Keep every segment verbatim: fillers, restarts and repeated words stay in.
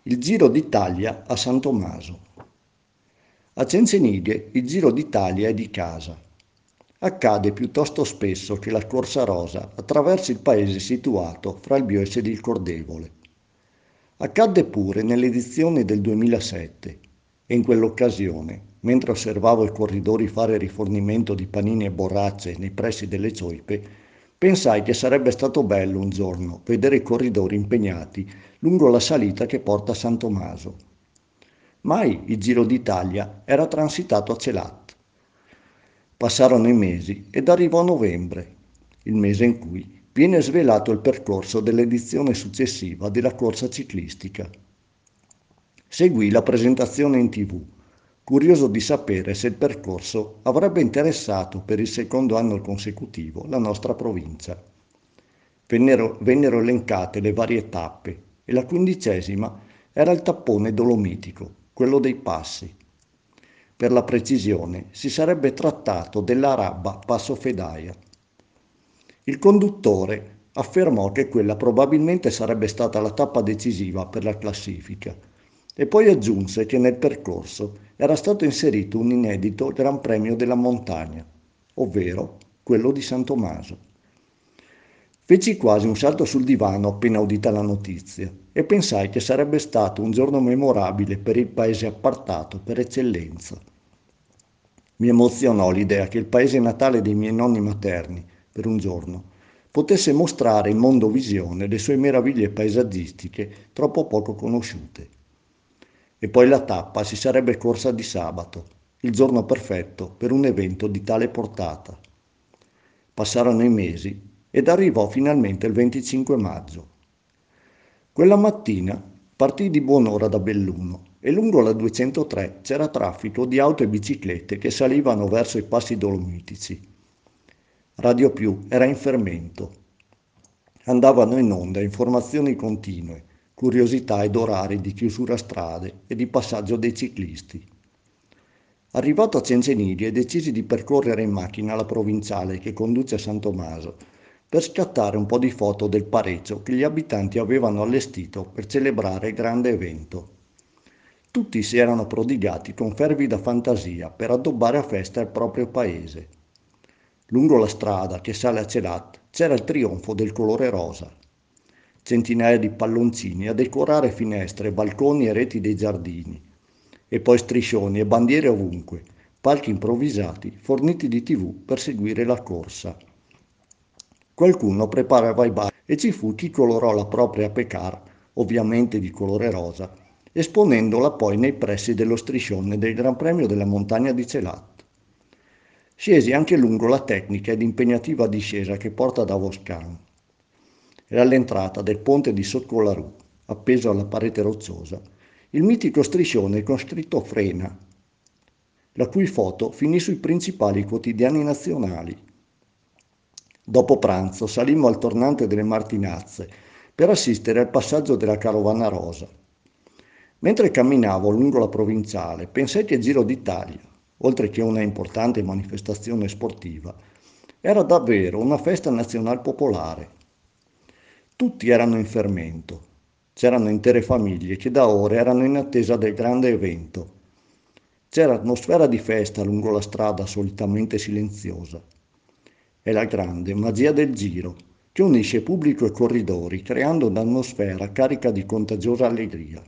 Il Giro d'Italia a San Tommaso. A Cencenighe il Giro d'Italia è di casa. Accade piuttosto spesso che la Corsa Rosa attraversi il paese situato fra il Bioes ed il Cordevole. Accadde pure nell'edizione del duemilasette e in quell'occasione, mentre osservavo i corridori fare rifornimento di panini e borracce nei pressi delle Cioipe, pensai che sarebbe stato bello un giorno vedere i corridori impegnati lungo la salita che porta a San Tommaso. Mai il Giro d'Italia era transitato a Celat. Passarono i mesi ed arrivò novembre, il mese in cui viene svelato il percorso dell'edizione successiva della corsa ciclistica. Seguì la presentazione in tivù, curioso di sapere se il percorso avrebbe interessato per il secondo anno consecutivo la nostra provincia. Vennero, vennero elencate le varie tappe e la quindicesima era il tappone dolomitico, quello dei passi. Per la precisione si sarebbe trattato della Rabba Passo Fedaia. Il conduttore affermò che quella probabilmente sarebbe stata la tappa decisiva per la classifica e poi aggiunse che nel percorso era stato inserito un inedito Gran Premio della Montagna, ovvero quello di San Tommaso. Feci quasi un salto sul divano appena udita la notizia e pensai che sarebbe stato un giorno memorabile per il paese appartato per eccellenza. Mi emozionò l'idea che il paese natale dei miei nonni materni, per un giorno, potesse mostrare in mondovisione le sue meraviglie paesaggistiche troppo poco conosciute. E poi la tappa si sarebbe corsa di sabato, il giorno perfetto per un evento di tale portata. Passarono i mesi ed arrivò finalmente il venticinque maggio. Quella mattina partii di buon'ora da Belluno e lungo la duecentotré c'era traffico di auto e biciclette che salivano verso i passi dolomitici. Radio Più era in fermento. Andavano in onda informazioni continue, curiosità ed orari di chiusura strade e di passaggio dei ciclisti. Arrivato a Cencenighe decisi di percorrere in macchina la provinciale che conduce a San Tommaso per scattare un po' di foto del pareggio che gli abitanti avevano allestito per celebrare il grande evento. Tutti si erano prodigati con fervida fantasia per addobbare a festa il proprio paese. Lungo la strada che sale a Celat c'era il trionfo del colore rosa. Centinaia di palloncini a decorare finestre, balconi e reti dei giardini. E poi striscioni e bandiere ovunque, palchi improvvisati forniti di tivù per seguire la corsa. Qualcuno preparava i bar e ci fu chi colorò la propria pecar, ovviamente di colore rosa, esponendola poi nei pressi dello striscione del Gran Premio della Montagna di Celat. Scesi anche lungo la tecnica ed impegnativa discesa che porta da Voscan. E all'entrata del ponte di Sotcolarù, appeso alla parete rocciosa, il mitico striscione con scritto Frena, la cui foto finì sui principali quotidiani nazionali. Dopo pranzo salimmo al tornante delle Martinazze per assistere al passaggio della carovana rosa. Mentre camminavo lungo la provinciale, pensai che il Giro d'Italia, oltre che una importante manifestazione sportiva, era davvero una festa nazionale popolare. Tutti erano in fermento. C'erano intere famiglie che da ore erano in attesa del grande evento. C'era atmosfera di festa lungo la strada solitamente silenziosa. È la grande magia del Giro, che unisce pubblico e corridori, creando un'atmosfera carica di contagiosa allegria.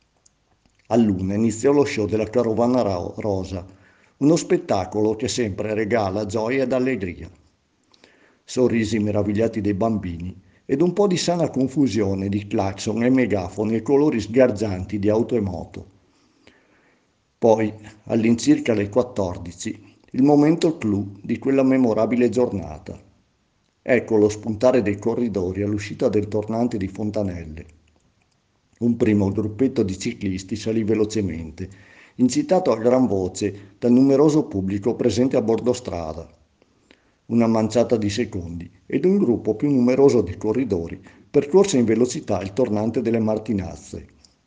A luna iniziò lo show della carovana rosa, uno spettacolo che sempre regala gioia ed allegria. Sorrisi meravigliati dei bambini ed un po' di sana confusione di clacson e megafoni e colori sgargianti di auto e moto. Poi, all'incirca alle quattordici, il momento clou di quella memorabile giornata. Ecco lo spuntare dei corridori all'uscita del tornante di Fontanelle. Un primo gruppetto di ciclisti salì velocemente, incitato a gran voce dal numeroso pubblico presente a bordo strada. Una manciata di secondi ed un gruppo più numeroso di corridori percorse in velocità il tornante delle Martinazze.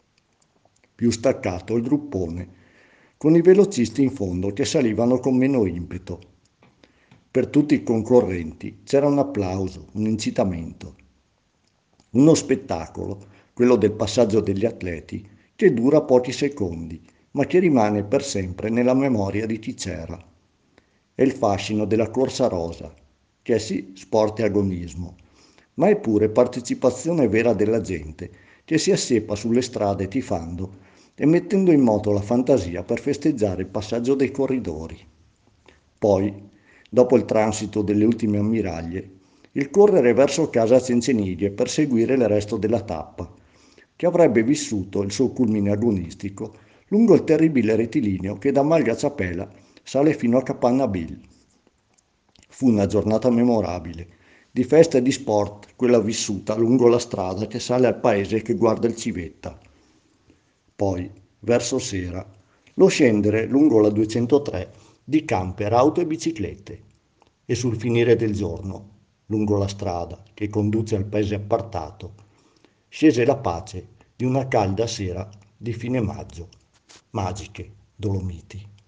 Più staccato il gruppone, con i velocisti in fondo che salivano con meno impeto. Per tutti i concorrenti c'era un applauso, un incitamento. Uno spettacolo quello del passaggio degli atleti, che dura pochi secondi, ma che rimane per sempre nella memoria di chi c'era. È il fascino della corsa rosa, che è sì sport e agonismo, ma è pure partecipazione vera della gente, che si assiepa sulle strade tifando e mettendo in moto la fantasia per festeggiare il passaggio dei corridori. Poi, dopo il transito delle ultime ammiraglie, il correre verso casa Cencenighe per seguire il resto della tappa, che avrebbe vissuto il suo culmine agonistico lungo il terribile rettilineo che da Malgacciapela sale fino a Capanna Bill. Fu una giornata memorabile, di festa e di sport, quella vissuta lungo la strada che sale al paese che guarda il Civetta. Poi, verso sera, lo scendere lungo la duecentotré di camper, auto e biciclette e sul finire del giorno, lungo la strada che conduce al paese appartato, scese la pace di una calda sera di fine maggio. Magiche Dolomiti.